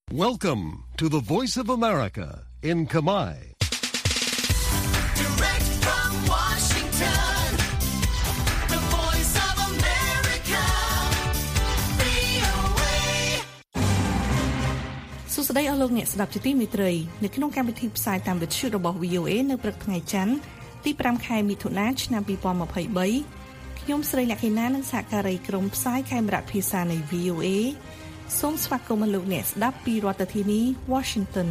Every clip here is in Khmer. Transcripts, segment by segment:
Welcome to the Voice of America in Khmer. Direct from Washington, the Voice of America, VOA. សួស្តីអស់លោកអ្នកស្ដាប់ជាទីមេត្រីនៅក្នុងកម្មវិធីផ្សាយតាមវិទ្យុរបស់ VOA នៅព្រឹកថ្ងៃច័ន្ទទី5ខែមិថុនាឆ្នាំ2023ខ្ញុំស្រីលក្ខិណានិងសហការីក្រុមផ្សាយខេមរៈភាសានៃ VOA សូមស្វាគមន៍លោកអ្នកស្ដាប់ពីរដ្ឋធានី Washington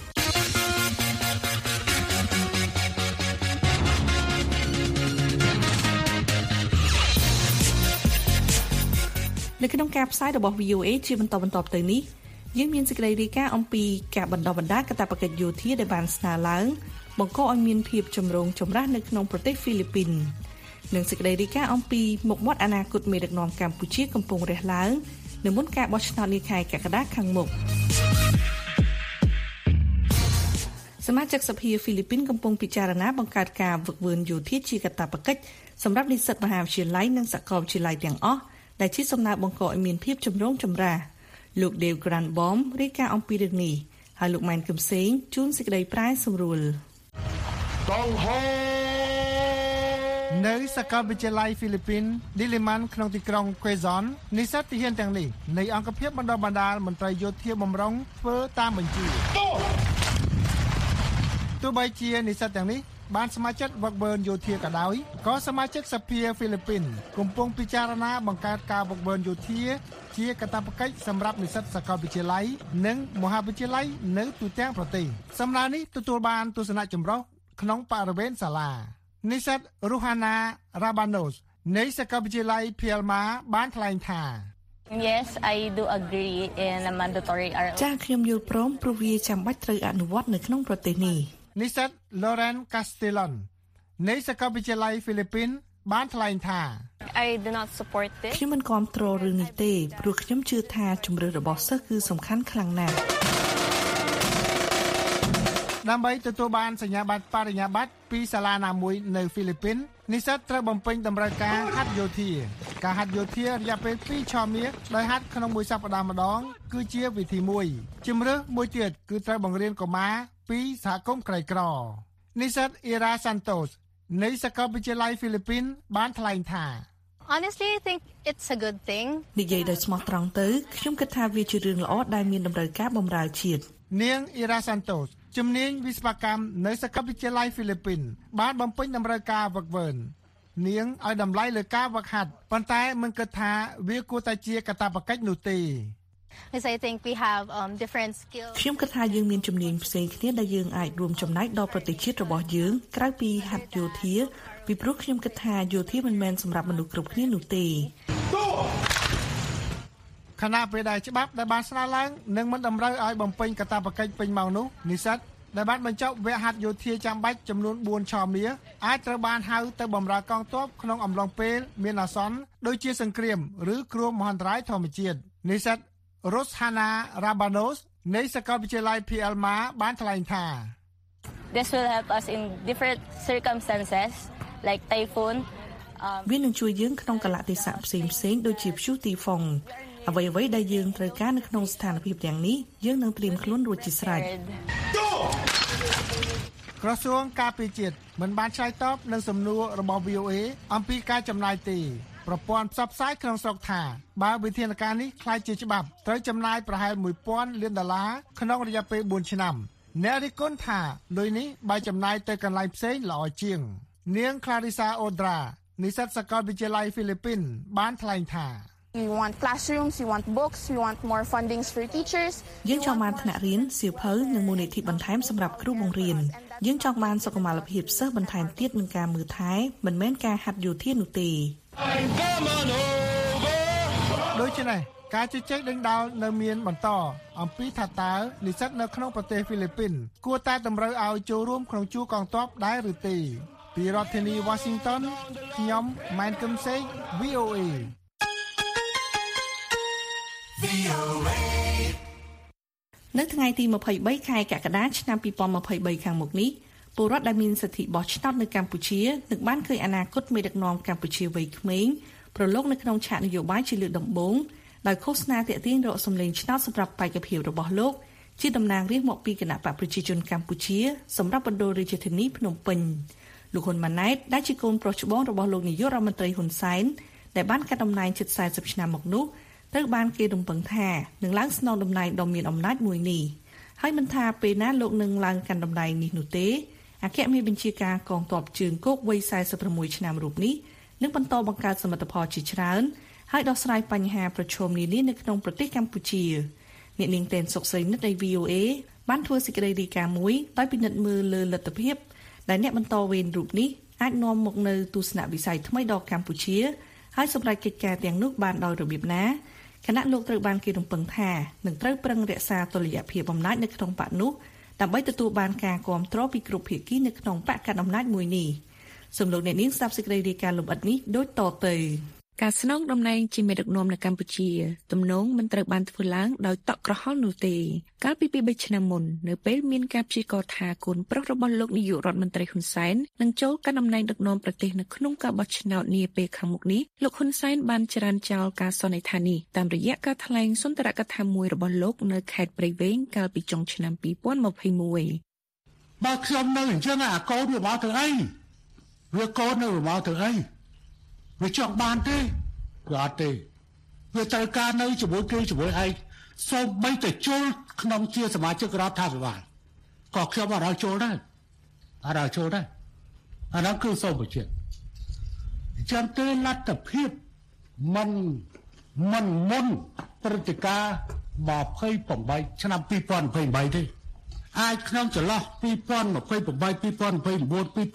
នៅក្នុងការផ្សាយរបស់ VOA ជាបន្តទៅនេះយើងមានសេចក្តីរាយការណ៍អំពីការបណ្ដុះបណ្ដាលកាតព្វកិច្ចយោធាដែលបានស្នើឡើងបង្កឲ្យមានភាពចម្រូងចម្រាសនៅក្នុងប្រទេសហ្វីលីពីននិងសេចក្តីរាយការណ៍អំពីមុខមាត់អនាគតមេដឹកនាំកម្ពុជាកំពុងរះឡើងនៅមុនការបោះឆ្នោតនាខែកក្កដាខាងមុខសមាជិកសភាហ្វីលីពីនកំពុងពិចារណាបង្កើតការហ្វឹកហ្វឺនយោធាជាកាតព្វកិច្ចសម្រាប់និស្សិតមហាវិទ្យាល័យនិងសាកលវិទ្យាល័យទាំងអស់ដែលជាសំណើបង្កឲ្យមានភាពចម្រូងចម្រាសលោក Dave Granbaum រាយការណ៍អំពីរឿងនេះហើយលោកម៉ែនគឹមសេងជួនសេចក្តីប្រាយសម្រួលនៅសាកលវិទ្យាល័យហ្វីលីពីន Diliman ក្នុងទីក្រុង Quezon និស្សិតទាហានទាំងនេះនៃអង្គភាពបណ្ដុះបណ្ដាលមន្ត្រីយោធាបម្រុងធ្វើតាមបញ្ជាទោះបីជានិស្សិតទាំងនេះបានស្ម័គ្រចិត្តវឹកវើយោធាក៏ដោយក៏សមាជិកសភាហ្វីលីពីនកំពុងពិចារណាបង្កើតការវឹកវើយោធាជាកាតព្វកិច្ចសម្រាប់និស្សិតសាកលវិទ្យាល័យនិងមហាវិទ្យាល័យនៅទូទាំងប្រទេសសំណើនេះទទួលបានទស្សនៈចម្រុះក្នុងបរិវេណសាលានិស្សិត Ruhana Rabanos នៃសាកលវិទ្យាល័យ Phialma បានថ្លែងថា Yes, I do agree in a mandatory RO. ចាខ្ញុំយល់ព្រមព្រោះវាចាំបាច់ត្រូវអនុវត្តនៅក្នុងប្រទេសនេះនិស្សិត Lauren Castellon នៃសាកលវិទ្យាល័យហ្វីលីពីនបានថ្លែងថា I do not support this. ខ្ញុំមិនគាំទ្ររឿងនេះទេព្រោះខ្ញុំជឿថាជំរឿនរបស់សិស្សគឺសំខាន់ខ្លាំងណាស់ដើម្បីទទួលបានសញ្ញាបត្របរិញ្ញាបត្រពីសាលាណាមួយនៅហ្វីលីពីននិស្សិតត្រូវបំពេញតម្រូវការហាត់យោធាការហាត់យោធារយៈពេល2 ឆមាសដោយហាត់ក្នុងមួយសប្តាហ៍ម្ដងគឺជាវិធីមួយជំរើសមួយទៀតគឺត្រូវបង្រៀនកុមារពីសហគមន៍ក្រីក្រនិស្សិត Ira Santos នៃសាកលវិទ្យាល័យហ្វីលីពីនបានថ្លែងថា Honestly, I think it's a good thing. និយាយដោយស្មោះត្រង់ទៅខ្ញុំគិតថាវាជារឿងល្អដែលមានតម្រូវការបម្រើជាតិនាង Ira Santos ជំនាញវិស្វកម្មនៅសាកលវិទ្យាល័យហ្វីលីពីនបានបំពេញតម្រូវការវឹកវើនាងឲ្យតម្លៃលើការវឹកហាត់ប៉ុន្តែមិនគិតថាវាគួរតែជាកាតព្វកិច្ចនោះទេ Because I think we have different skills. ខ្ញុំគិតថាយើងមានជំនាញផ្សេងគ្នាដែលយើងអាចរួមចំណែកដល់ប្រទេសជាតិរបស់យើងក្រៅពីហាត់យោធាពីព្រោះខ្ញុំគិតថាយោធាមិនមែនសម្រាប់មនុស្សគ្រប់គ្នានោះទេខណៈពេលដែលច្បាប់ដែលបានស្នើឡើងនឹងមិនតម្រូវឲ្យបំពេញកាតព្វកិច្ចពេញម៉ោងនោះនិស្សិតដែលបានបញ្ចប់វគ្គហាត់យោធាចាំបាច់ចំនួន4 ឆមាសអាចត្រូវបានហៅទៅបម្រើកងទ័ពក្នុងអំឡុងពេលមានអាសន្នដូចជាសង្គ្រាមឬគ្រោះមហន្តរាយធម្មជាតិនិស្សិត Ruhana Rabanos នៃសាកលវិទ្យាល័យ Phialma បានថ្លែងថា This will help us in different circumstances like typhoon. វានឹងជួយយើងក្នុងកលៈទេសៈផ្សេងដូចជាព្យុះទីហ្វុងអ្វីដែលយើងត្រូវការនៅក្នុងស្ថានភាពទាំងនេះយើងនឹងត្រៀមខ្លួនរួចជាស្រេចក្រសួងការពារជាតិមិនបានឆ្លើយតបនឹងសំណួររបស់ VOA អំពីការចំណាយទេប្រព័ន្ធផ្សព្វផ្សាយក្នុងស្រុកថាបើវិធានការនេះក្លាយជាច្បាប់ត្រូវចំណាយប្រហែល$1000 លានក្នុងរយៈពេល4ឆ្នាំអ្នករិះគន់ថាលុយនេះបើចំណាយទៅកន្លែងផ្សេងល្អជាងនាង Clarissa Odra និស្សិតសាកលវិទ្យាល័យហ្វីលីពីនបានថ្លែងថា We want classrooms, we want books, we want more fundings for teachers. យើងចង់បានថ្នាក់រៀនសៀវភៅនិងមូលនិធិបន្ថែមសម្រាប់គ្រូបង្រៀនយើងចង់បានសុខុមាលភាពសិស្សបន្ថែមទៀតនឹងការមើលថែមិនមែនការហាត់យោធានោះទេដូច្នេះការជជែកដេញដោលនៅមានបន្តអំពីថាតើនិស្សិតនៅក្នុងប្រទេសហ្វីលីពីនគួរតែតម្រូវឲ្យចូលរួមក្នុងជួរកងទ័ពដែរឬទេពីរដ្ឋធានី Washington ខ្ញុំម៉ែនគឹមសេង VOA នៅថ្ងៃទី23ខែកក្កដាឆ្នាំ2023ខាងមុខនេះពលរដ្ឋដែលមានសិទ្ធិបោះឆ្នោតនៅកម្ពុជានឹងបានឃើញអនាគតមេដឹកនាំកម្ពុជាវ័យក្មេងប្រឡូកនៅក្នុងឆាកនយោបាយជាលើកដំបូងដោយឃោសនាទាក់ទាញរកសម្លេងឆ្នោតសម្រាប់បេក្ខភាពរបស់លោកជាតំណាងរាស្ត្រមកពីគណៈបកប្រជាជនកម្ពុជាសម្រាប់បណ្ដោះរាជធានីភ្នំពេញលោកហ៊ុនម៉ាណែតដែលជាកូនប្រុសច្បងរបស់លោកនាយករដ្ឋមន្ត្រីហ៊ុនសែនដែលបានកាត់តំណែងជិត40ឆ្នាំមកនោះត្រូវបានគេរំពឹងថានឹងឡើងស្នងតំណែងដ៏មានអំណាចមួយនេះហើយមិនថាពេលណាលោកនឹងឡើងកាន់តំណែងនេះនោះទេអគ្គមេបញ្ជាការកងទ័ពជើងគោកវ័យ46ឆ្នាំរូបនេះនឹងបន្តបង្កើតសមិទ្ធផលជាច្រើនហើយដោះស្រាយបញ្ហាប្រឈមនានានៅក្នុងប្រទេសកម្ពុជាអ្នកនាងតែនសុកស្រីនិតនៃ VOA បានធ្វើសេចក្តីរាយការណ៍មួយដោយពិនិត្យមើលលើលទ្ធភាពដែលអ្នកបន្តវេនរូបនេះអាចនាំមកនៅទស្សនវិស័យថ្មីដល់កម្ពុជាហើយសម្រាប់កិច្ចការទាំងនោះបានដោយរបៀបណាគណៈលោកត្រូវបានគេរំពឹងថានឹងត្រូវប្រឹងរក្សាតុល្យភាពអំណាចនៅក្នុងបកនោះដើម្បីទទួលបានការគាំទ្រពីគ្រប់ភាគីនៅក្នុងបកកណ្ដាលអំណាចមួយនេះសូមលោកអ្នកនាងស្ដាប់សេចក្តីរាយការណ៍លម្អិតនេះដូចតទៅការស្នងតំណែងជាមេដឹកនាំនៅកម្ពុជាទំនងមិនត្រូវបានធ្វើឡើងដោយតក់ក្រហល់នោះទេកាលពី3ឆ្នាំមុននៅពេលមានការព្យាករណ៍ថាកូនប្រុសរបស់លោកនាយករដ្ឋមន្ត្រីហ៊ុនសែននឹងចូលកាន់តំណែងដឹកនាំប្រទេសនៅក្នុងការបោះឆ្នោតនាពេលខាងមុខនេះលោកហ៊ុនសែនបានច្រានចោលការសន្និដ្ឋាននេះតាមរយៈការថ្លែងសុន្ទរកថាមួយរបស់លោកនៅខេត្តព្រៃវែងកាលពីចុងឆ្នាំ2021 បើខ្ញុំនៅអញ្ចឹងអាកូនវាមកទៅអីវាកូននៅមកទៅអីវាចង់បានទេគឺអត់ទេវាត្រូវការនៅជាមួយគេជាមួយឯងសូម្បីតែចូលក្នុងជាសមាជិករដ្ឋាភិបាលក៏ខ្ញុំអត់ឲ្យចូលដែរអានោះគឺសូមបញ្ជាក់អញ្ចឹងទេលទ្ធភាពមិនមុនព្រឹត្តិការណ៍28ឆ្នាំ2028ទេអាចក្នុងចន្លោះ2028 2029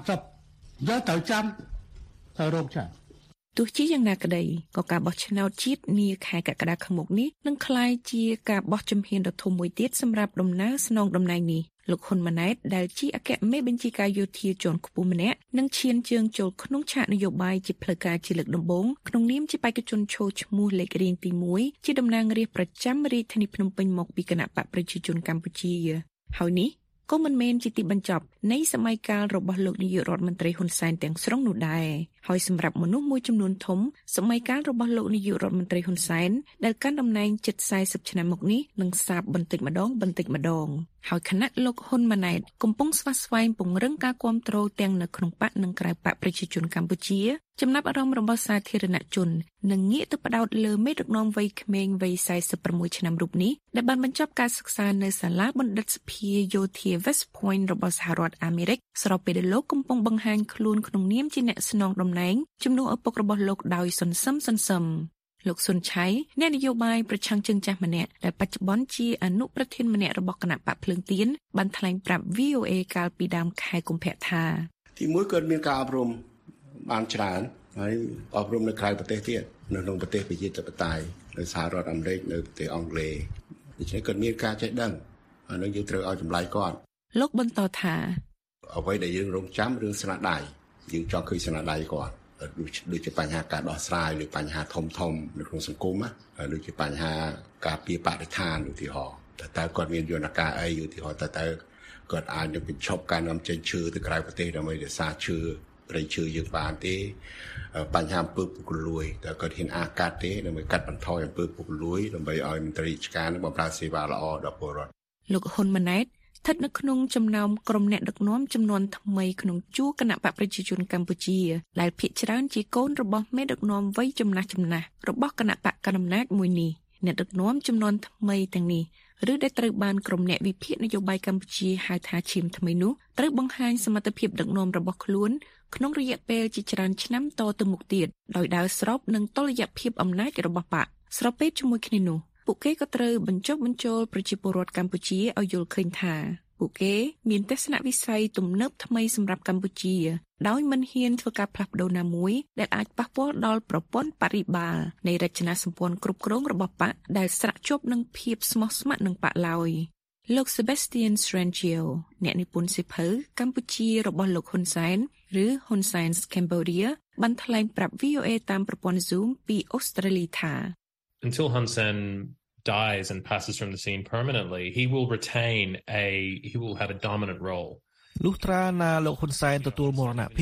2030យកទៅចាំទៅរោគចាំទោះជាយ៉ាងណាក្តីក៏ការបោះឆ្នោតជាតិនាខែកក្កដាខាងមុខនេះនឹងក្លាយជាការបោះជំហានដ៏ធំមួយទៀតសម្រាប់ដំណើរស្នងតំណែងនេះលោកហ៊ុនម៉ាណែតដែលជាអគ្គមេបញ្ជាការយោធាជាន់ខ្ពស់ម្នាក់នឹងឈានជើងចូលក្នុងឆាកនយោបាយជាផ្លូវការជាលើកដំបូងក្នុងនាមជាបេក្ខជនឈរឈ្មោះលេខរៀងទី1ជាតំណាងរាស្ត្រប្រចាំរាជធានីភ្នំពេញមកពីគណៈបកប្រជាជនកម្ពុជាហើយនេះក៏មិនមែនជាទីបញ្ចប់នៃសម័យកាលរបស់លោកនាយករដ្ឋមន្ត្រីហ៊ុនសែនទាំងស្រុងនោះដែរហើយសម្រាប់មនុស្សមួយចំនួនធំសម័យកាលរបស់លោកនាយករដ្ឋមន្ត្រីហ៊ុនសែនដែលកាន់តំណែងជិត40ឆ្នាំមកនេះនឹងសាបបន្តិចម្ដងហើយគណៈលោកហ៊ុនម៉ាណែតកំពុងស្វាស្វែងពង្រឹងការគាំទ្រទាំងនៅក្នុងបកនិងក្រៅបកប្រជាជនកម្ពុជាចំណាប់អារម្មណ៍របស់សាធារណជននឹងងាកទៅផ្ដោតលើមេដឹកនាំវ័យក្មេងវ័យ46ឆ្នាំរូបនេះដែលបានបញ្ចប់ការសិក្សានៅសាលាបណ្ឌិតសភាយោធា West Point របស់សហរដ្ឋអាមេរិកស្របពេលដែលលោកកំពុងបង្ហាញខ្លួនក្នុងនាមជាអ្នកស្នងតំណែងជំនួសឪពុករបស់លោកដោយសន្សឹមលោកសុនឆៃអ្នកនយោបាយប្រឆាំងជើងចាស់ម្នាក់ដែលបច្ចុប្បន្នជាអនុប្រធានម្នាក់របស់គណៈបកភ្លើងទៀនបានថ្លែងប្រាប់ VOA កាលពីដើមខែកុម្ភៈថាទីមួយក៏មានការអប់រំបានច្រើនហើយអប់រំនៅក្រៅប្រទេសទៀតនៅក្នុងប្រទេសប្រជាធិបតេយ្យនៅសហរដ្ឋអាមេរិកនៅប្រទេសអង់គ្លេសដូច្នេះក៏មានការចេះដឹងហើយនឹងយើងត្រូវឲ្យចម្លើយគាត់លោកបន្តថាអ្វីដែលយើងរងចាំរឿងស្នាដៃយើងចង់ឃើញស្នាដៃគាត់ដូចជាបញ្ហាការដោះស្រាយឬបញ្ហាធំនៅក្នុងសង្គមណាដូចជាបញ្ហាការពារបរិស្ថានឧទាហរណ៍តើគាត់មានយន្តការអីឧទាហរណ៍តើគាត់អាចនឹងបញ្ឈប់ការនាំចេញឈើទៅក្រៅប្រទេសដើម្បីរក្សាឈើព្រៃឈើយើងបានទេបញ្ហាអំពើពុករលួយតើគាត់ហ៊ានអាកាត់ទេដើម្បីកាត់បន្ថយអំពើពុករលួយដើម្បីឲ្យមន្ត្រីរាជការនឹងបម្រើសេវាល្អដល់ពលរដ្ឋលោកហ៊ុនម៉ាណែតស្ថិតនៅក្នុងចំណោមក្រុមអ្នកដឹកនាំចំនួនថ្មីក្នុងជួរគណៈបកប្រជាជនកម្ពុជាដែលភាគច្រើនជាកូនរបស់មេដឹកនាំវ័យចំណាស់របស់គណៈបកកណ្ដាលអំណាចមួយនេះអ្នកដឹកនាំចំនួនថ្មីទាំងនេះឬដែលត្រូវបានក្រុមអ្នកវិភាគនយោបាយកម្ពុជាហៅថាឈាមថ្មីនោះត្រូវបង្ហាញសមត្ថភាពដឹកនាំរបស់ខ្លួនក្នុងរយៈពេលជាច្រើនឆ្នាំតទៅមុខទៀតដោយដើរស្របនឹងតុល្យភាពអំណាចរបស់បកស្របពេលជាមួយគ្នានោះពួកគេក៏ត្រូវបញ្ចុះបញ្ចូលប្រជាពលរដ្ឋកម្ពុជាឲ្យយល់ឃើញថាពួកគេមានទស្សនវិស័យទំនើបថ្មីសម្រាប់កម្ពុជាដោយមិនហ៊ានធ្វើការផ្លាស់ប្ដូរណាមួយដែលអាចប៉ះពាល់ដល់ប្រព័ន្ធបរិបាលនៃរចនាសម្ព័ន្ធគ្រប់គ្រងរបស់បកដែលស្រាក់ជាប់នឹងភាពស្មោះស្ម័គ្រនឹងបកឡើយលោក Sebastian Srangio អ្នកនិពន្ធសៀវភៅកម្ពុជារបស់លោកហ៊ុនសែនឬ Hun Sen's Cambodia បានថ្លែងប្រាប់ VOA តាមប្រព័ន្ធ Zoom ពីអូស្ត្រាលីថា Until Hun Sen dies and passes from the scene permanently, he will have a dominant role. លុះត្រាណាលោកហ៊ុនសែនទទួលមរណភាព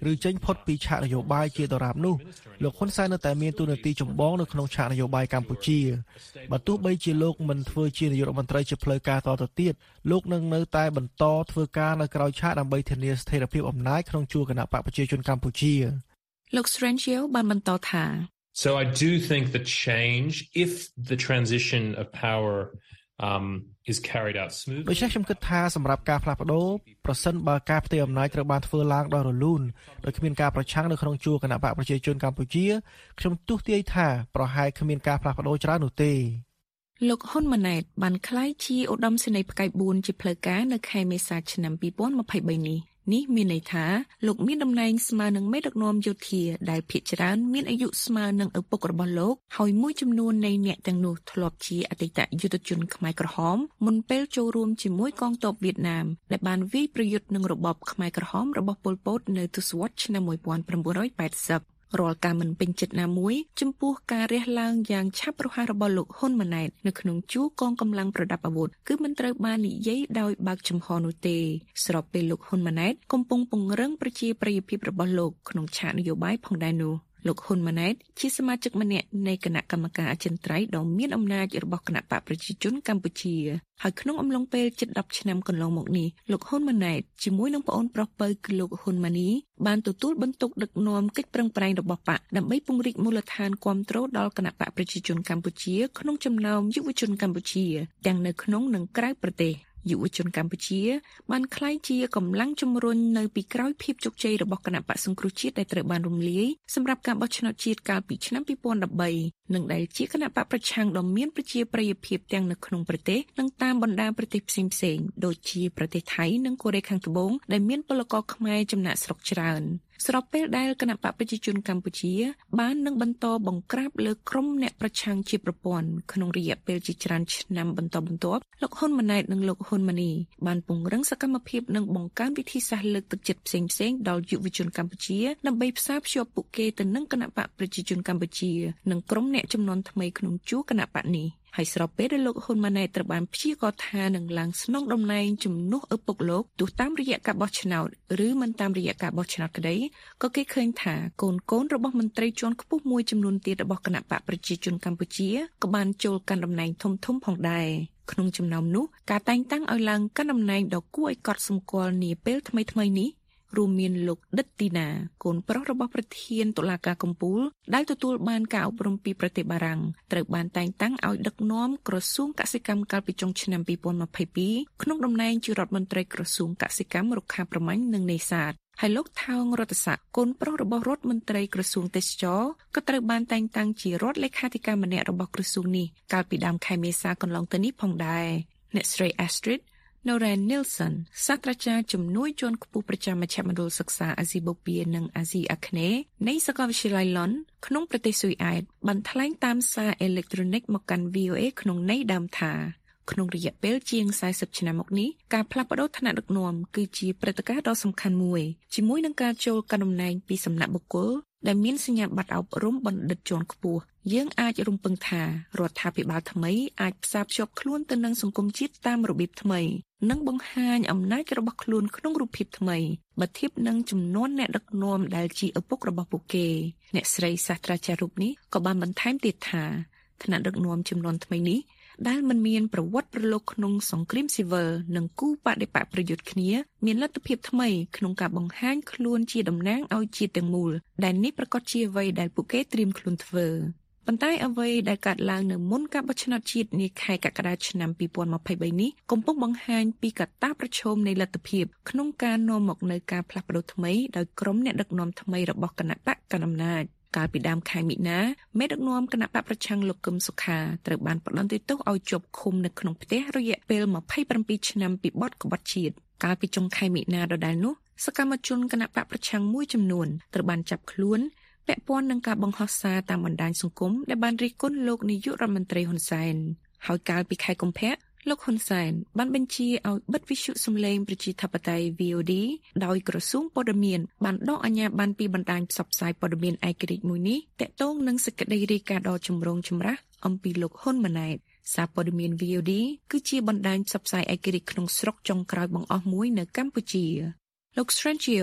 ឬចេញផុតពីឆាកនយោបាយជាដរាបនោះលោកហ៊ុនសែននៅតែមានតួនាទីចម្បងនៅក្នុងឆាកនយោបាយកម្ពុជាបើទោះបីជាលោកមិនធ្វើជានាយករដ្ឋមន្ត្រីជាផ្លូវការតទៅទៀតលោកនឹងនៅតែបន្តធ្វើការនៅក្រៅឆាកដើម្បីធានាស្ថិរភាពអំណាចក្នុងជួរគណៈបកប្រជាជនកម្ពុជាលោក Strangio បានបន្តថា So I do think that change, if the transition of power is carried out smoothly. ដូច្នេះខ្ញុំគិតថាសម្រាប់ការផ្លាស់ប្ដូរប្រសិនបើការផ្ទេរអំណាចត្រូវបានធ្វើឡើងដោយរលូនដោយគ្មានការប្រឆាំងនៅក្នុងជួរគណៈបកប្រជាជនកម្ពុជាខ្ញុំទស្សន៍ទាយថាប្រហែលគ្មានការផ្លាស់ប្ដូរច្រើននោះទេលោកហ៊ុនម៉ាណែតបានក្លាយជាឧត្តមសេនីយ៍ផ្កាយ4ជាផ្លូវការនៅខែមេសាឆ្នាំ2023នេះមានន័យថាលោកមានតំណែងស្មើនឹងមេដឹកនាំយោធាដែលភាគច្រើនមានអាយុស្មើនឹងឪពុករបស់លោកហើយមួយចំនួននៃអ្នកទាំងនោះធ្លាប់ជាអតីតយុទ្ធជនខ្មែរក្រហមមុនពេលចូលរួមជាមួយកងទ័ពវៀតណាមដែលបានវាយប្រយុទ្ធនឹងរបបខ្មែរក្រហមរបស់ប៉ុល ពតនៅទសវត្សរ៍ឆ្នាំ1980រាល់ការមិនពេញចិត្តណាមួយចំពោះការរះឡើងយ៉ាងឆាប់រហ័សរបស់លោកហ៊ុនម៉ាណែតនៅក្នុងជួរកងកម្លាំងប្រដាប់អាវុធគឺមិនត្រូវបាននិយាយដោយបើកចំហនោះទេស្របពេលលោកហ៊ុនម៉ាណែតកំពុងពង្រឹងប្រជាប្រិយភាពរបស់លោកក្នុងឆាកនយោបាយផងដែរនោះលោកហ៊ុនម៉ាណែតជាសមាជិកម្នាក់នៃគណៈកម្មការអចិន្ត្រៃយ៍ដ៏មានអំណាចរបស់គណៈបកប្រជាជនកម្ពុជាហើយក្នុងអំឡុងពេលជិត10ឆ្នាំកន្លងមកនេះលោកហ៊ុនម៉ាណែតជាមួយនឹងប្អូនប្រុសពៅគឺលោកហ៊ុនម៉ាណីបានទទួលបន្ទុកដឹកនាំកិច្ចប្រឹងប្រែងរបស់បកដើម្បីពង្រីកមូលដ្ឋានគាំទ្រដល់គណៈបកប្រជាជនកម្ពុជាក្នុងចំណោមយុវជនកម្ពុជាទាំងនៅក្នុងនិងក្រៅប្រទេសយុវជនកម្ពុជាបានក្លាយជាកម្លាំងជំរុញនៅពីក្រោយភាពជោគជ័យរបស់គណៈបក្សសង្គ្រោះជាតិដែលត្រូវបានរំលាយសម្រាប់ការបោះឆ្នោតជាតិកាលពីឆ្នាំ2013និងដែលជាគណៈបកប្រឆាំងដ៏មានប្រជាប្រិយភាពទាំងនៅក្នុងប្រទេសនិងតាមបណ្ដាប្រទេសផ្សេងៗដូចជាប្រទេសថៃនិងកូរ៉េខាងត្បូងដែលមានពលករខ្មែរចំណាក់ស្រុកច្រើនស្របពេលដែលគណៈបកប្រជាជនកម្ពុជាបាននឹងបន្តបង្ក្រាបលើក្រុមអ្នកប្រឆាំងជាប្រព័ន្ធក្នុងរយៈពេលជាច្រើនឆ្នាំបន្តបន្ទាប់លោកហ៊ុនម៉ាណែតនិងលោកហ៊ុនម៉ាណីបានពង្រឹងសកម្មភាពនិងបង្កើនវិធីសាស្ត្រលើកទឹកចិត្តផ្សេងៗដល់យុវជនកម្ពុជាដើម្បីផ្សារភ្ជាប់ពួកគេទៅនឹងគណៈបកប្រជាជនកម្ពុជានិងក្រុមអ្នកចំនួនថ្មីក្នុងជួរគណៈបកនេះហើយស្របពេលដែលលោកហ៊ុនម៉ាណែតត្រូវបានព្យាករណ៍ថានឹងឡើងស្នងតំណែងជំនួសឪពុកលោកទោះតាមរយៈការបោះឆ្នោតឬមិនតាមរយៈការបោះឆ្នោតក្តីក៏គេឃើញថាកូនរបស់មន្ត្រីជាន់ខ្ពស់មួយចំនួនទៀតរបស់គណៈបកប្រជាជនកម្ពុជាក៏បានចូលកាន់តំណែងធំៗផងដែរក្នុងចំណោមនោះការតែងតាំងឲ្យឡើងកាន់តំណែងដ៏គួរឲ្យកត់សម្គាល់នាពេលថ្មីៗនេះរួមមានលោកដិតទីណាកូនប្រុសរបស់ប្រធានតុលាការកំពូលដែលទទួលបានការអប់រំពីប្រទេសបារាំងត្រូវបានតែងតាំងឲ្យដឹកនាំក្រសួងកសិកម្មកាលពីចុងឆ្នាំ2022ក្នុងតំណែងជារដ្ឋមន្ត្រីក្រសួងកសិកម្មរុក្ខាប្រមាញ់និងនេសាទហើយលោកថោងរដ្ឋស័ក្តិកូនប្រុសរបស់រដ្ឋមន្ត្រីក្រសួងទេសចរក៏ត្រូវបានតែងតាំងជារដ្ឋលេខាធិការម្នាក់របស់ក្រសួងនេះកាលពីដើមខែមេសាកន្លងទៅនេះផងដែរអ្នកស្រី Astrid Noren Nilsson សាស្ត្រាចារ្យជំនួយជាន់ខ្ពស់ប្រចាំមជ្ឈមណ្ឌលសិក្សាអាស៊ីបូព៌ានិងអាស៊ីអាគ្នេយ៍នៃសាកលវិទ្យាល័យ Lund ក្នុងប្រទេសស៊ុយអែតបានថ្លែងតាមសារអេឡិចត្រូនិកមកកាន់ VOA ក្នុងន័យដើមថាក្នុងរយៈពេលជាង40ឆ្នាំមកនេះការផ្លាស់ប្តូរឋានៈដឹកនាំគឺជាព្រឹត្តិការណ៍ដ៏សំខាន់មួយជាមួយនឹងការចូលកាន់តំណែងពីសំណាក់បុគ្គលដែលមានសញ្ញាបត្រអប់រំបណ្ឌិតជាន់ខ្ពស់យើងអាចរំពឹងថារដ្ឋាភិបាលថ្មីអាចផ្សារភ្ជាប់ខ្លួនទៅនឹងសង្គមជាតិតាមរបៀបថ្មីនិងបង្ហាញអំណាចរបស់ខ្លួនក្នុងរូបភាពថ្មីបើធៀបនឹងចំនួនអ្នកដឹកនាំដែលជាឪពុករបស់ពួកគេអ្នកស្រីសាស្ត្រាចារ្យរូបនេះក៏បានបន្ថែមទៀតថាឋានៈដឹកនាំចំនួនថ្មីនេះដែលមិនមានប្រវត្តិប្រឡូកក្នុងសង្គ្រាមស៊ីវិលនិងគូបដិបកប្រយុទ្ធគ្នាមានលទ្ធភាពថ្មីក្នុងការបង្ហាញខ្លួនជាតំណាងឲ្យជាតិទាំងមូលដែលនេះប្រកាសជាអ្វីដែលពួកគេត្រៀមខ្លួនធ្វើប៉ុន្តែអ្វីដែលកើតឡើងនៅមុនការបោះឆ្នោតជាតិនាខែកក្កដាឆ្នាំ2023នេះកំពុងបង្ហាញពីកត្តាប្រឈមនៃលទ្ធភាពក្នុងការនាំមកនូវការផ្លាស់ប្តូរថ្មីដោយក្រុមអ្នកដឹកនាំថ្មីរបស់គណៈបកកណ្ដាលអំណាចកាលពីដើមខែមិនិនាមេដឹកនាំគណៈបកប្រឆាំងលោកកឹមសុខាត្រូវបានផ្តន្ទាទោសឲ្យជាប់ឃុំនៅក្នុងផ្ទះរយៈពេល27ឆ្នាំពីបទក្បត់ជាតិកាលពីចុងខែមិនិនាដដែលនោះសកម្មជនគណៈបកប្រឆាំងមួយចំនួនត្រូវបានចាប់ខ្លួនពាក់ព័ន្ធនឹងការបង្ហោះសារតាមបណ្ដាញសង្គមដែលបានរិះគន់លោកនាយករដ្ឋមន្ត្រីហ៊ុនសែនហើយកាលពីខែកុម្ភៈលោកហ៊ុនសែនបានបញ្ជាឲ្យបិទវិទ្យុសំឡេងប្រជាធិបតេយ្យ VOD ដោយក្រសួងព័ត៌មានបានដកអាជ្ញាប័ណ្ណពីបណ្ដាញផ្សព្វផ្សាយព័ត៌មានឯករាជ្យមួយនេះតាក់ទងនឹងសេចក្តីរាយការណ៍ដ៏ចម្រូងចម្រាសអំពីលោកហ៊ុនម៉ាណែតសារព័ត៌មាន VOD គឺជាបណ្ដាញផ្សព្វផ្សាយឯករាជ្យក្នុងស្រុកចុងក្រោយបង្អស់មួយនៅកម្ពុជាលោក Strangio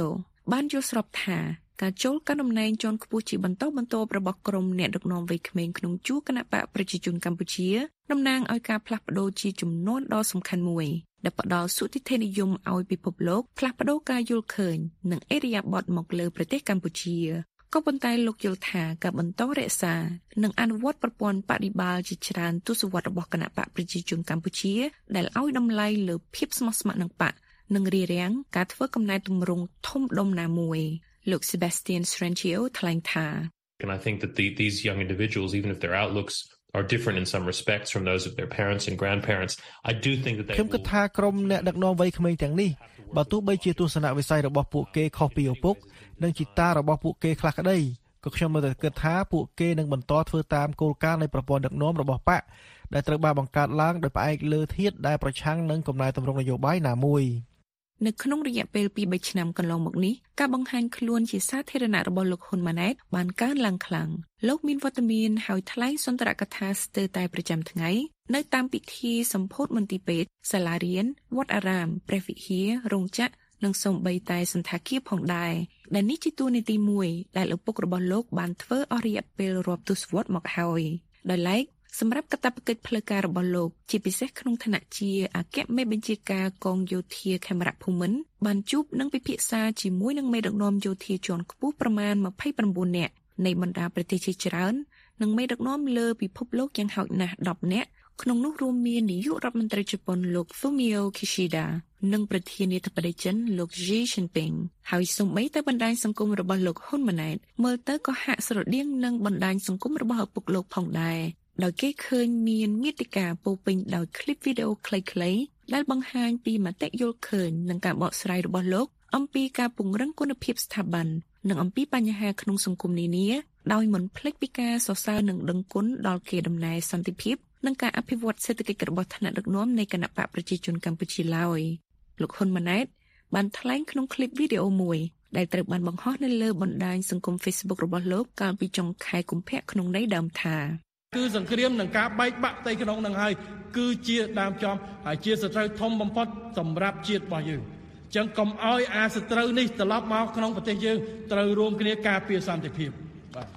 បានយល់ស្របថាការចូលកាន់តំណែងជាន់ខ្ពស់ជាបន្តបន្ទាប់របស់ក្រុមអ្នកដឹកនាំវ័យក្មេងក្នុងជួរគណៈបកប្រជាជនកម្ពុជាតំណាងឲ្យការផ្លាស់ប្ដូរជាចំនួនដ៏សំខាន់មួយដែលផ្ដល់សុតិធិនិយមឲ្យពិភពលោកផ្លាស់ប្ដូរការយល់ឃើញនិងអេរយាប័តមកលើប្រទេសកម្ពុជាក៏ប៉ុន្តែលោកយល់ថាការបន្តរក្សានិងអនុវត្តប្រព័ន្ធបដិបាលជាច្រើនទសវត្សរ៍របស់គណៈបកប្រជាជនកម្ពុជាដែលឲ្យតម្លៃលើភាពស្មោះស្ម័គ្រនឹងបកនិងរារាំងការធ្វើកំណែទម្រង់ធំដុំណាមួយលោក Sebastian Sranchio ថ្លែងថា And I think that these young individuals, even if their outlooks are different in some respects from those of their parents and grandparents, I do think that they ខ្ញុំគិតថាក្រុមអ្នកដឹកនាំវ័យក្មេងទាំងនេះបើទោះបីជាទស្សនវិស័យរបស់ពួកគេខុសពីឪពុកនិងជីតារបស់ពួកគេខ្លះក្តីក៏ខ្ញុំនៅតែគិតថាពួកគេនឹងបន្តធ្វើតាមគោលការណ៍នៃប្រព័ន្ធដឹកនាំរបស់បកដែលត្រូវបានបង្កើតឡើងដោយផ្អែកលើធាតុដែលប្រឆាំងនឹងកំណែទម្រង់នយោបាយណាមួយនៅក្នុងរយៈពេល 2-3 ឆ្នាំកន្លងមកនេះការបង្ហាញខ្លួនជាសាធារណៈរបស់លោកហ៊ុនម៉ាណែតបានកើនឡើងខ្លាំងលោកមានវត្តមានហើយថ្លែងសុន្ទរកថាស្ទើរតែប្រចាំថ្ងៃនៅតាមពិធីសម្ពោធមន្ទីរពេទ្យសាលារៀនវត្តអារាមព្រះវិហាររោងចក្រនិងសូម្បីតែសន្តាគារផងដែរដែលនេះជាតួនាទីមួយដែលឪពុករបស់លោកបានធ្វើអស់រយៈពេលរាប់ទសវត្សរ៍មកហើយដោយឡែកសម្រាប់កាតព្វកិច្ចផ្លូវការរបស់លោកជាពិសេសក្នុងឋានៈជាអគ្គមេបញ្ជាការកងយោធាខេមរៈភូមិន្ទបានជួបនិងពិភាក្សាជាមួយនឹងមេដឹកនាំយោធាជាន់ខ្ពស់ប្រមាណ29នាក់នៃបណ្ដាប្រទេសជាច្រើននិងមេដឹកនាំលើពិភពលោកយ៉ាងហោចណាស់10នាក់ក្នុងនោះរួមមាននាយករដ្ឋមន្ត្រីជប៉ុនលោក Fumio Kishida និងប្រធានាធិបតីចិនលោក Xi Jinping ហើយសូម្បីតែបណ្ដាញសង្គមរបស់លោកហ៊ុនម៉ាណែតមើលទៅក៏ហាក់ស្រដៀងនឹងបណ្ដាញសង្គមរបស់ឪពុកលោកផងដែរដោយគេឃើញមានមាតិកាពោពេញដោយคลิปវីដេអូខ្លីៗដែលបង្ហាញពីមតិយល់ឃើញនិងការបកស្រាយរបស់លោកអំពីការពង្រឹងគុណភាពស្ថាប័ននិងអំពីបញ្ហាក្នុងសង្គមនានាដោយមិនភ្លេចពីការសរសើរនិងដឹងគុណដល់កេរដំណែលសន្តិភាពនិងការអភិវឌ្ឍសេដ្ឋកិច្ចរបស់ថ្នាក់ដឹកនាំនៃគណៈបកប្រជាជនកម្ពុជាឡើយលោកហ៊ុនម៉ាណែតបានថ្លែងក្នុងคลิปវីដេអូមួយដែលត្រូវបានបង្ហោះនៅលើបណ្ដាញសង្គម Facebook របស់លោកកាលពីចុងខែកុម្ភៈក្នុងន័យដើមថាគឺសង្គ្រាមនឹងការបែកបាក់ផ្ទៃក្នុងនឹងហើយគឺជាដើមចំហើយជាសត្រូវធំបំផុតសម្រាប់ជាតិរបស់យើងអញ្ចឹងកុំឲ្យអាសត្រូវនេះត្រឡប់មកក្នុងប្រទេសយើងត្រូវរួមគ្នាការពារសន្តិភាពបាទ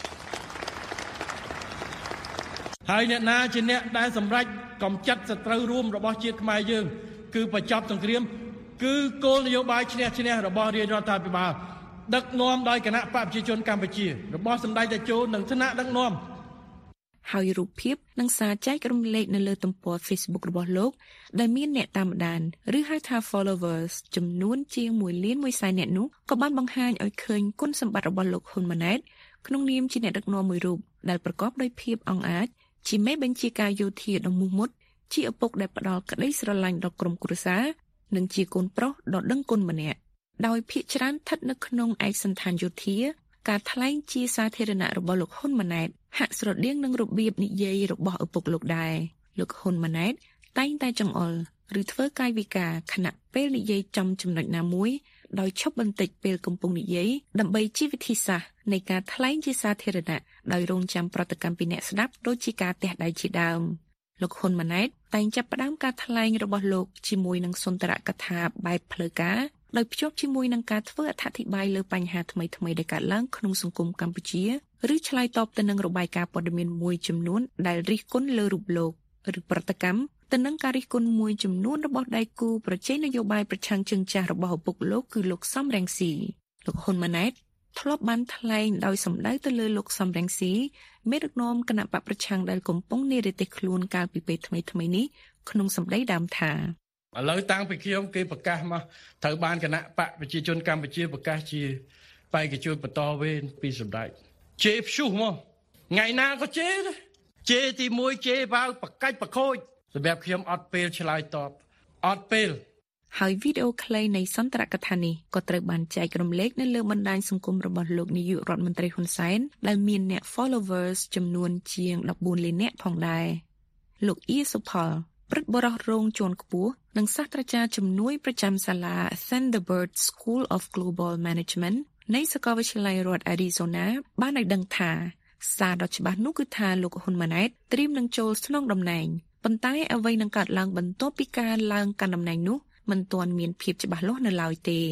ហើយអ្នកណាជាអ្នកដែលសម្រេចកំចាត់សត្រូវរួមរបស់ជាតិខ្មែរយើងគឺបញ្ចប់សង្គ្រាមគឺគោលនយោបាយឈ្នះឈ្នះរបស់រាជរដ្ឋាភិបាលដឹកនាំដោយគណៈបកប្រជាជនកម្ពុជារបស់សម្ដេចតេជោនិងថ្នាក់ដឹកនាំហើយរូបភាពនិងសារចែករំលែកនៅលើទំព័រ Facebook របស់លោកដែលមានអ្នកតាមដានឬហៅថា followers ចំនួនជាង 1.1 លាននាក់នោះក៏បានបង្ហាញឲ្យឃើញគុណសម្បត្តិរបស់លោកហ៊ុនម៉ាណែតក្នុងនាមជាអ្នកដឹកនាំមួយរូបដែលប្រកបដោយភាពអង់អាចជាមេបញ្ជាការយោធាដ៏មោះមុតជាឪពុកដែលផ្ដល់ក្តីស្រឡាញ់ដល់ក្រុមគ្រួសារនិងជាកូនប្រុសដ៏ដឹងគុណម្នាក់ដោយភាគច្រើនស្ថិតនៅក្នុងឯកសណ្ឋានយោធាការថ្លែងជាសាធារណៈរបស់លោកហ៊ុនម៉ាណែតហាក់ស្រដៀងនឹងរបៀបនិយាយរបស់ឪពុកលោកដែរលោកហ៊ុនម៉ាណែតតែងតែចង្អុលឬធ្វើកាយវិការខណៈពេលនិយាយចំចំណុចណាមួយដោយឈប់បន្តិចពេលកំពុងនិយាយដើម្បីជាវិធីសាស្ត្រនៃការថ្លែងជាសាធារណៈដោយរងចាំប្រតិកម្មពីអ្នកស្ដាប់ដូចជាការទះដៃជាដើមលោកហ៊ុនម៉ាណែតតែងចាប់ផ្ដើមការថ្លែងរបស់លោកជាមួយនឹងសុន្ទរកថាបែបផ្លូវការដោយភ្ជាប់ជាមួយនឹងការធ្វើអត្ថាធិប្បាយលើបញ្ហាថ្មីៗដែលកើតឡើងក្នុងសង្គមកម្ពុជាឬឆ្លើយតបទៅនឹងរបាយការណ៍ព័ត៌មានមួយចំនួនដែលរិះគន់លើរូបលោកឬប្រតិកម្មទៅនឹងការរិះគន់មួយចំនួនរបស់ដៃគូប្រជែងនយោបាយប្រឆាំងជើងចាស់របស់ឪពុកលោកគឺលោកសំរងស៊ីលោកហ៊ុនម៉ាណែតធ្លាប់បានថ្លែងដោយសម្ដៅទៅលើលោកសំរងស៊ីមេដឹកនាំគណៈបកប្រឆាំងដែលកំពុងនិរទេសខ្លួនកាលពីពេលថ្មីៗនេះក្នុងសម្ដីដើមថាឥឡូវតាំងពីខ្ញុំគេប្រកាសមកត្រូវបានគណៈបកប្រជាជនកម្ពុជាប្រកាសជាបេក្ខជនបន្តវេនពីសម្ដេចជេរព្យុះមកថ្ងៃណាក៏ជេរទី1ជេរvàoប្រកាច់ប្រខូចសម្រាប់ខ្ញុំអត់ពេលឆ្លើយតបអត់ពេលហើយវីដេអូខ្លីនៃសន្ទរកថានេះក៏ត្រូវបានចែករំលែកនៅលើបណ្ដាញសង្គមរបស់លោកនាយករដ្ឋមន្ត្រីហ៊ុនសែនដែលមានអ្នក followers ចំនួនជាង 14 លាននាក់ផងដែរលោកអ៊ីសុផលព្រឹទ្ធបរិះរងជាន់ខ្ពស់និងសាស្ត្រាចារ្យជំនួយប្រចាំសាលា Thunderbird School of Global Management នៃសាកលវិទ្យាល័យរដ្ឋ Arizona បានឲ្យដឹងថាសារដ៏ច្បាស់នោះគឺថាលោកហ៊ុនម៉ាណែតត្រៀមនឹងចូលស្នងតំណែងប៉ុន្តែអ្វីនឹងកើតឡើងបន្ទាប់ពីការឡើងកាន់តំណែងនោះមិនទាន់មានភាពច្បាស់លាស់នៅឡើយទេ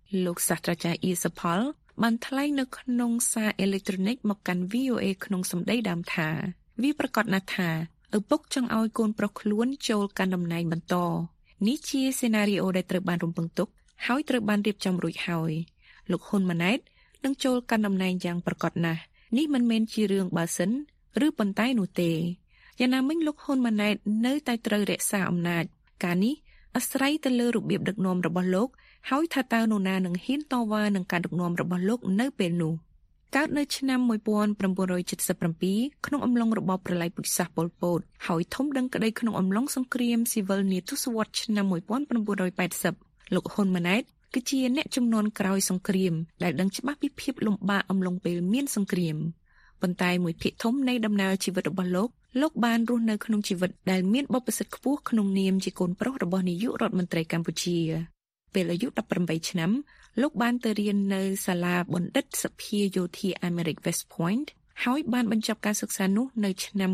លោកសាស្ត្រាចារ្យអ៊ីសាផលបានថ្លែងនៅក្នុងសារអេឡិចត្រូនិកមកកាន់ VOA ក្នុងសម្ដីដើមថាវាប្រកាសណាស់ថាឪពុកចង់ឲ្យកូនប្រុសខ្លួនចូលកាន់តំណែងបន្តនេះជាសេណារីអូដែលត្រូវបានរំពឹងទុកហើយត្រូវបានរៀបចំរួចហើយលោកហ៊ុនម៉ាណែតនឹងចូលកាន់តំណែងយ៉ាងប្រកាសណាស់នេះមិនមែនជារឿងបើសិនឬប៉ុន្តែនោះទេយ៉ាងណាមិញលោកហ៊ុនម៉ាណែតនៅតែត្រូវរក្សាអំណាចការនេះអាស្រ័យទៅលើរបៀបដឹកនាំរបស់លោកហើយថាតើនរណានឹងហ៊ានតវ៉ានឹងការដឹកនាំរបស់លោកនៅពេលនោះកើតនៅឆ្នាំ1977ក្នុងអំឡុងរបបប្រល័យពូជសាសន៍ប៉ុលពតហើយធំដឹងក្តីក្នុងអំឡុងសង្គ្រាមស៊ីវិលនាទសវត្សរ៍ឆ្នាំ1980លោកហ៊ុនម៉ាណែតគឺជាអ្នកជំនាន់ក្រោយសង្គ្រាមដែលដឹងច្បាស់ពីភាពលំបាកអំឡុងពេលមានសង្គ្រាមប៉ុន្តែមួយភាគធំនៃដំណើរជីវិតរបស់លោកបានរស់នៅក្នុងជីវិតដែលមានបុព្វសិទ្ធិខ្ពស់ក្នុងនាមជាកូនប្រុសរបស់នាយករដ្ឋមន្ត្រីកម្ពុជាពេលអាយុ18ឆ្នាំលោកបានទៅរៀននៅសាលាបណ្ឌិតសភាយោធាអាមេរិក West Point ហើយបានបញ្ចប់ការសិក្សានោះនៅឆ្នាំ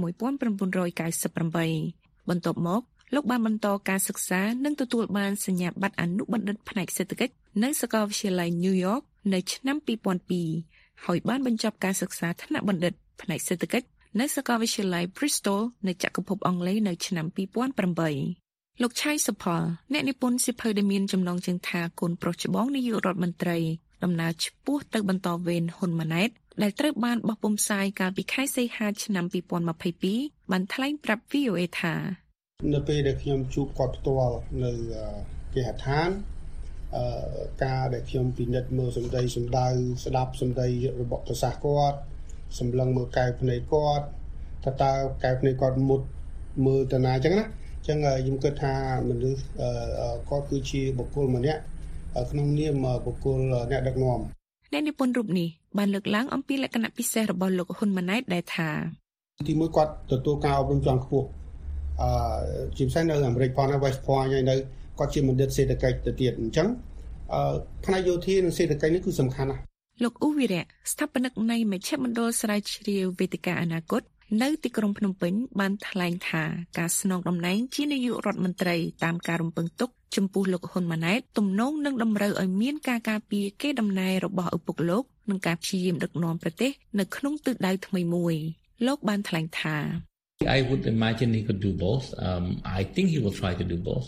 1998បន្ទាប់មកលោកបានបន្តការសិក្សានិងទទួលបានសញ្ញាបត្រអនុបណ្ឌិតផ្នែកសេដ្ឋកិច្ចនៅសាកលវិទ្យាល័យ New York នៅឆ្នាំ2002ហើយបានបញ្ចប់ការសិក្សាថ្នាក់បណ្ឌិតផ្នែកសេដ្ឋកិច្ចនៅសាកលវិទ្យាល័យ Bristol នៅចក្រភពអង់គ្លេសនៅឆ្នាំ2008លោកឆៃសុផលអ្នកនិពន្ធសៀវភៅដែលមានចំណងជើងថាកូនប្រុសច្បងនាយករដ្ឋមន្ត្រីដំណើរឆ្ពោះទៅបន្តវេនហ៊ុនម៉ាណែតដែលត្រូវបានបោះពុម្ពផ្សាយកាលពីខែសីហាឆ្នាំ2022បានថ្លែងប្រាប់ VOA ថានៅពេលដែលខ្ញុំជួបគាត់ផ្ទាល់នៅគេហដ្ឋានការដែលខ្ញុំពិនិត្យមើលសម្ដីសម្ដៅស្ដាប់សម្ដីរបស់ប្រសាសន៍គាត់សម្លឹងមើលកែវភ្នែកគាត់តើកែវភ្នែកគាត់មុតមើលទៅណាអញ្ចឹងណាអញ្ចឹងខ្ញុំគិតថាមនុស្សគាត់គឺជាបុគ្គលម្នាក់ក្នុងនាមបុគ្គលអ្នកដឹកនាំអ្នកនិពន្ធរូបនេះបានលើកឡើងអំពីលក្ខណៈពិសេសរបស់លោកហ៊ុនម៉ាណែតដែលថាទីមួយគាត់ទទួលការអប់រំជាន់ខ្ពស់ជាពិសេសនៅអាមេរិកផងនៅ West Point ហើយនៅគាត់ជាបណ្ឌិតសេដ្ឋកិច្ចទៅទៀតអញ្ចឹងផ្នែកយោធានិងសេដ្ឋកិច្ចនេះគឺសំខាន់ណាស់លោកអ៊ូវីរៈស្ថាបនិកនៃមជ្ឈមណ្ឌលស្រាវជ្រាវវេទិកាអនាគតនៅទីក្រុងភ្នំពេញបានថ្លែងថាការស្នងតំណែងជានាយករដ្ឋមន្ត្រីតាមការរំពឹងទុកចំពោះលោកហ៊ុនម៉ាណែតទំនងនឹងតម្រូវឲ្យមានការការពារកេរដំណែលរបស់ឪពុកលោកនិងការព្យាយាមដឹកនាំប្រទេសនៅក្នុងទិសដៅថ្មីមួយលោកបានថ្លែងថា I would imagine he could do both. I think he will try to do both.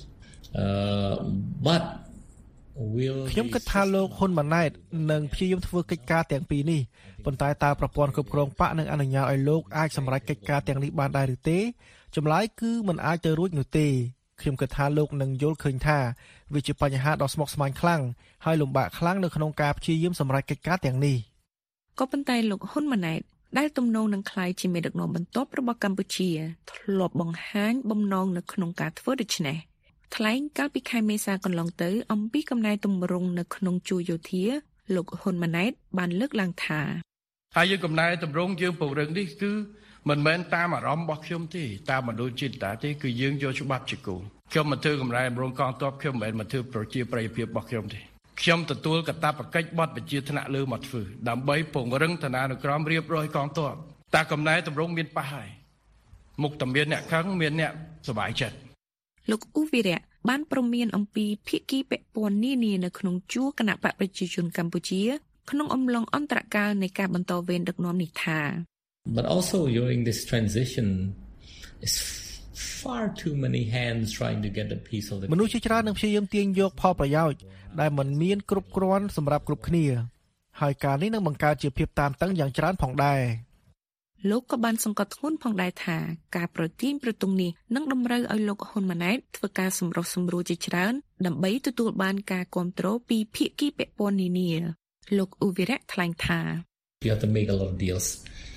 But ខ្ញុំគិតថាលោកហ៊ុនម៉ាណែតនឹងព្យាយាមធ្វើកិច្ចការទាំងពីរនេះប៉ុន្តែតើប្រព័ន្ធគ្រប់គ្រងបកនឹងអនុញ្ញាតឲ្យលោកអាចសម្រេចកិច្ចការទាំងនេះបានដែរឬទេចម្លើយគឺមិនអាចទៅរួចនោះទេខ្ញុំគិតថាលោកនឹងយល់ឃើញថាវាជាបញ្ហាដ៏ស្មុគស្មាញខ្លាំងហើយលំបាកខ្លាំងនៅក្នុងការព្យាយាមសម្រេចកិច្ចការទាំងនេះក៏ប៉ុន្តែលោកហ៊ុនម៉ាណែតដែលទំនងនឹងក្លាយជាមេដឹកនាំបន្ទាប់របស់កម្ពុជាធ្លាប់បង្ហាញបំណងនៅក្នុងការធ្វើដូច្នេះថ្លែងកាលពីខែមេសាកន្លងទៅអំពីកំណែទម្រង់នៅក្នុងជួរយោធាលោកហ៊ុនម៉ាណែតបានលើកឡើងថាហើយយើងកំណែទម្រង់យើងពង្រឹងនេះគឺមិនមែនតាមអារម្មណ៍របស់ខ្ញុំទេតាមមនោចេតនាទេគឺយើងយកច្បាប់ជាគោលខ្ញុំមិនធ្វើកំណែទម្រង់កងទ័ពខ្ញុំមិនមែនមកធ្វើប្រជាប្រិយភាពរបស់ខ្ញុំទេខ្ញុំទទួលកាតព្វកិច្ចបទបញ្ជាថ្នាក់លើមកធ្វើដើម្បីពង្រឹងឋានានុក្រមរៀបរយកងទ័ពតែកំណែទម្រង់មានប៉ះហើយមុខតែមានអ្នកខឹងមានអ្នកសប្បាយចិត្តលោកអ៊ូវីរៈបានព្រមានអំពីភាគីពាក់ព័ន្ធនានានៅក្នុងជួរគណៈបកប្រជាជនកម្ពុជាក្នុងអំឡុងអន្តរកាលនៃការបន្តវេនដឹកនាំនេះថា But also during this transition is far too many hands trying to get a piece of the មនុស្សជាច្រើននឹងព្យាយាមទាញយកផលប្រយោជន៍ដែលមិនមានគ្រប់គ្រាន់សម្រាប់គ្រប់គ្នាហើយការនេះនឹងបង្កើតជាភាពតានតឹងយ៉ាងច្រើនផងដែរលោកក៏បានសង្កត់ធ្ងន់ផងដែរថាការប្រទាញប្រទង់នេះនឹងតម្រូវឲ្យលោកហ៊ុនម៉ាណែតធ្វើការសម្រុះសម្រួលជាច្រើនដើម្បីទទួលបានការគាំទ្រពីភាគីពាក់ព័ន្ធនានាលោកអ៊ូវីរៈថ្លែងថា You have to make a lot of deals.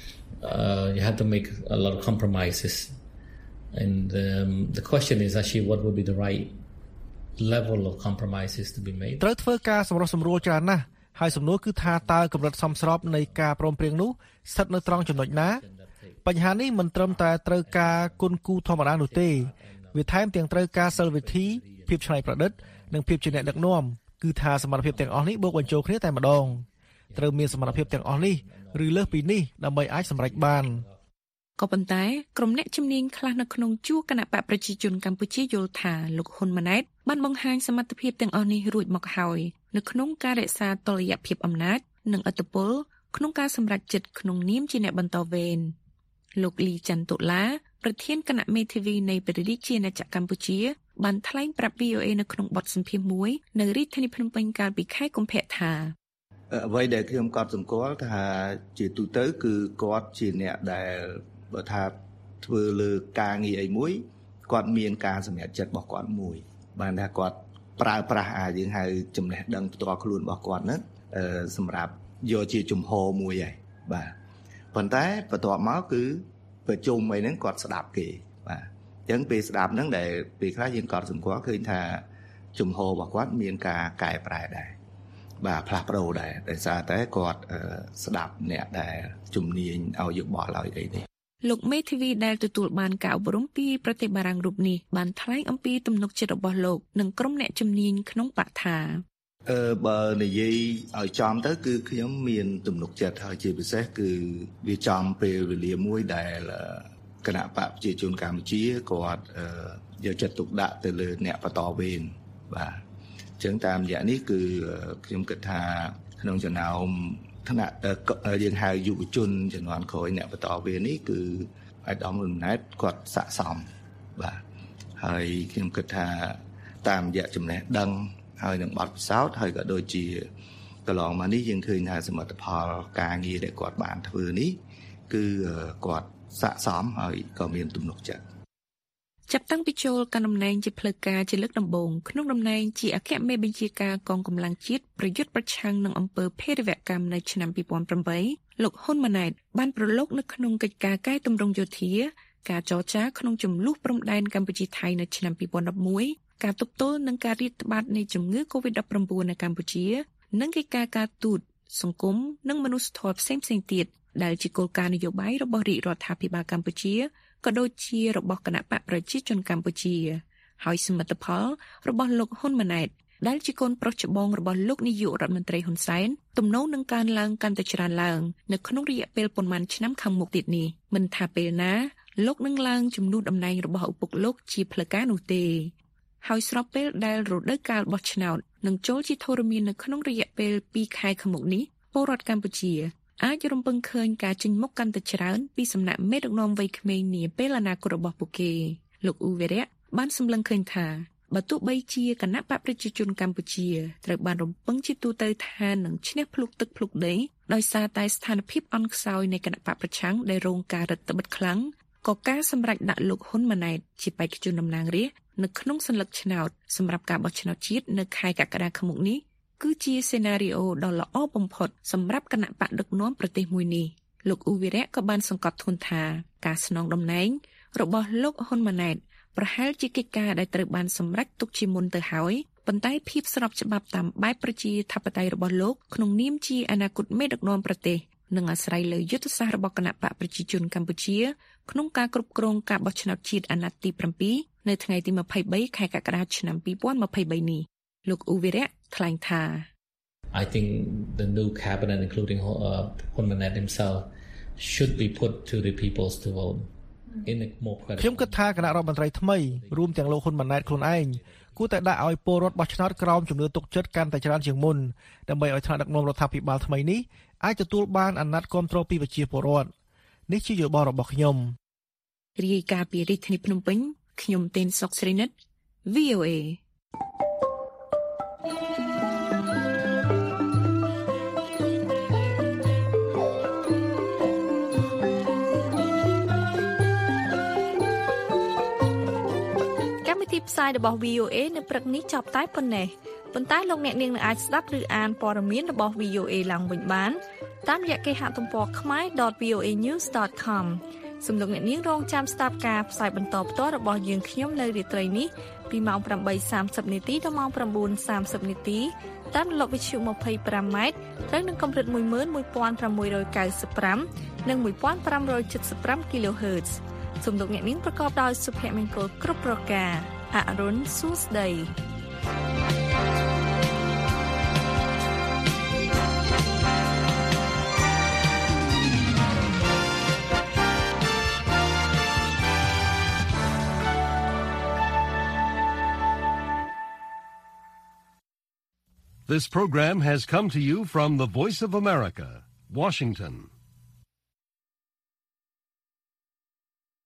You have to make a lot of compromises. And the question is actually what would be the right level of compromises to be made. ត្រូវធ្វើការសម្រុះសម្រួលច្រើនណាស់ហើយសំណួរគឺថាតើកម្រិតសមស្របនៃការព្រមព្រៀងនោះស្ថិតនៅត្រង់ចំណុចណាបញ្ហានេះមិនត្រឹមតែត្រូវការគុណគូធម្មតានោះទេវាថែមទាំងត្រូវការសិលវិធីភាពច្នៃប្រឌិតនិងភាពជាអ្នកដឹកនាំគឺថាសមត្ថភាពទាំងអស់នេះបូកបញ្ចូលគ្នាតែម្ដងត្រូវមានសមត្ថភាពទាំងអស់នេះឬលើសពីនេះដើម្បីអាចសម្រេចបានក៏ប៉ុន្តែក្រុមអ្នកជំនាញខ្លះនៅក្នុងជួរគណៈបកប្រជាជនកម្ពុជាយល់ថាលោកហ៊ុនម៉ាណែតបានបង្ហាញសមត្ថភាពទាំងអស់នេះរួចមកហើយនៅក្នុងការរក្សាតុល្យភាពអំណាចនិងឥទ្ធិពលក្នុងការសម្រេចចិត្តក្នុងនាមជាអ្នកបន្តវេនលោកលីច័ន្ទតុលាប្រធានគណៈមេធាវីនៃព្រះរាជាណាចក្រកម្ពុជាបានថ្លែងប្រាប់ VOA នៅក្នុងបទសម្ភាសន៍មួយនៅរាជធានីភ្នំពេញកាលពីខែកុម្ភៈថាអ្វីដែលខ្ញុំកត់សម្គាល់ថាជាទូទៅគឺគាត់ជាអ្នកដែលបើថាធ្វើលើការងារអីមួយគាត់មានការសម្រេចចិត្តរបស់គាត់មួយបានថាគាត់ប្រើប្រាស់យើងហៅចំណេះដឹងផ្ទាល់ខ្លួនរបស់គាត់ហ្នឹងសម្រាប់យកជាជំហរមួយហើយបាទប៉ុន្តែបន្ទាប់មកគឺប្រជុំអីហ្នឹងគាត់ស្ដាប់គេបាទអញ្ចឹងពេលស្ដាប់ហ្នឹងដែលពេលខ្លះយើងកត់សម្គាល់ឃើញថាជំហររបស់គាត់មានការកែប្រែដែរបាទផ្លាស់ប្ដូរដែរដោយសារតែគាត់ស្ដាប់អ្នកដែលជំនាញឲ្យយោបល់ឲ្យអីនេះលោកមេធាវីដែលទទួលបានការអប់រំពីប្រទេសបារាំងរូបនេះបានថ្លែងអំពីទំនុកចិត្តរបស់លោកនិងក្រុមអ្នកជំនាញក្នុងបកថាបើនិយាយឲ្យចំទៅគឺខ្ញុំមានទំនុកចិត្តហើយជាពិសេសគឺវាចំពេលវេលាមួយដែលគណៈបកប្រជាជនកម្ពុជាគាត់យកចិត្តទុកដាក់ទៅលើអ្នកបន្តវេនបាទអញ្ចឹងតាមរយៈនេះគឺខ្ញុំគិតថាក្នុងចំណោមថ្នាក់យើងហៅយុវជនជំនាន់ក្រោយអ្នកបន្តវេននេះគឺអាដាមហ៊ុនម៉ាណែតគាត់ស័ក្តិសមបាទហើយខ្ញុំគិតថាតាមរយៈចំណេះដឹងហើយនឹងបទពិសោធន៍ហើយក៏ដូចជាកន្លងមកនេះយើងឃើញថាសមិទ្ធផលការងារដែលគាត់បានធ្វើនេះគឺគាត់ស័ក្តិសមហើយក៏មានទំនុកចិត្តចាប់តាំងពីចូលកាន់តំណែងជាផ្លូវការជាលើកដំបូងក្នុងតំណែងជាអគ្គមេបញ្ជាការកងកម្លាំងជាតិប្រយុទ្ធប្រឆាំងនឹងអំពើភេរវកម្មនៅឆ្នាំ2008លោកហ៊ុនម៉ាណែតបានប្រឡូកនៅក្នុងកិច្ចការកែតម្រង់យោធាការចរចាក្នុងចំនួនព្រំដែនកម្ពុជាថៃនៅឆ្នាំ2011ការទប់ទល់នឹងការរាតត្បាតនៃជំងឺ COVID-19 នៅកម្ពុជានិងកិច្ចការទូតសង្គមនិងមនុស្សធម៌ផ្សេងៗទៀតដែលជាគោលការណ៍នយោបាយរបស់រាជរដ្ឋាភិបាលកម្ពុជាក៏ដូចជារបស់គណៈបកប្រជាជនកម្ពុជាហើយសមិទ្ធផលរបស់លោកហ៊ុនម៉ាណែតដែលជាកូនប្រុសច្បងរបស់លោកនាយករដ្ឋមន្ត្រីហ៊ុនសែនទំនងនឹងកើនឡើងកាន់តែច្រើនឡើងនៅក្នុងរយៈពេលប៉ុន្មានឆ្នាំខាងមុខទៀតនេះមិនថាពេលណាលោកនឹងឡើងជំនួសតំណែងរបស់ឪពុកលោកជាផ្លូវការនោះទេហើយស្របពេលដែលរដូវកាលបោះឆ្នោតនឹងចូលជាធរមាននៅក្នុងរយៈពេល2ខែខាងមុខនេះពលរដ្ឋកម្ពុជាអាចរំពឹងឃើញការចេញមុខកាន់តែច្រើនពីសំណាក់មេដឹកនាំវ័យក្មេងនាពេលអនាគតរបស់ពួកគេលោកអ៊ូវីរៈបានសម្លឹងឃើញថាបើទោះបីជាគណៈបកប្រជាជនកម្ពុជាត្រូវបានរំពឹងជាទូទៅថានឹងឈ្នះភ្លុកទឹកភ្លុកដីដោយសារតែស្ថានភាពអន់ខ្សោយនៃគណៈបកប្រឆាំងដែលរងការរឹតបន្តឹងខ្លាំងក៏ការសម្រេចដាក់លោកហ៊ុនម៉ាណែតជាបេក្ខជនតំណាងរាស្ត្រនៅក្នុងសន្លឹកឆ្នោតសម្រាប់ការបោះឆ្នោតជាតិនៅខែកក្កដាខាងមុខនេះគឺជាសេណារីអូដ៏ល្អបំផុតសម្រាប់គណៈបកដឹកនាំប្រទេសមួយនេះលោកអ៊ូវីរៈក៏បានសង្កត់ធ្ងន់ថាការស្នងតំណែងរបស់លោកហ៊ុនម៉ាណែតប្រហែលជាកិច្ចការដែលត្រូវបានសម្រេចទុកជាមុនទៅហើយប៉ុន្តែភាពស្របច្បាប់តាមបែបប្រជាធិបតេយ្យរបស់លោកក្នុងនាមជាអនាគតមេដឹកនាំប្រទេសនឹងអាស្រ័យលើយុទ្ធសាស្ត្ររបស់គណៈបកប្រជាជនកម្ពុជាក្នុងការគ្រប់គ្រងការបោះឆ្នោតជាតិអាណត្តិទី7នៅថ្ងៃទី23ខែកក្កដាឆ្នាំ2023នេះលោកអ៊ូវីរៈថ្លែងថា I think the new cabinet including Hun Manet himself should be put to the peoples to vote in a more credible ខ្ញុំគិតថាគណៈរដ្ឋមន្ត្រីថ្មីរួមទាំងលោកហ៊ុនម៉ាណែតខ្លួនឯងគួរតែដាក់ឲ្យពលរដ្ឋបោះឆ្នោតក្រោមជំនឿទុកចិត្តកាន់តែច្រើនជាងមុនដើម្បីឲ្យថ្នាក់ដឹកនាំរដ្ឋាភិបាលថ្មីនេះអាចទទួលបានអាណត្តិគាំទ្រពីប្រជាពលរដ្ឋនេះជាយោបល់របស់ខ្ញុំរាយការណ៍ពីរាជធានីភ្នំពេញខ្ញុំទេនសុកស្រីនិត VOA ទីផ្សាយរបស់ VOA នៅព្រឹកនេះចប់តែប៉ុណ្ណេះប៉ុន្តែលោកអ្នកនាងនឹងអាចស្ដាប់ឬអានព័ត៌មានរបស់ VOA ឡើងវិញបានតាមរយៈគេហទំព័រ khmer.voanews.com សូមលោកអ្នកនាងរងចាំស្ដាប់ការផ្សាយបន្តផ្ទាល់របស់យើងខ្ញុំនៅរាត្រីនេះពីម៉ោង 8:30 នាទីដល់ម៉ោង 9:30 នាទីតាមរលកវិទ្យុ 25M ត្រូវនឹងកម្រិត 11695 និង 1575 kHz សូមលោកអ្នកនាងប្រកបដោយសុភមង្គលគ្រប់ប្រការអរុនសួស្ដី This program has come to you from the Voice of America, Washington.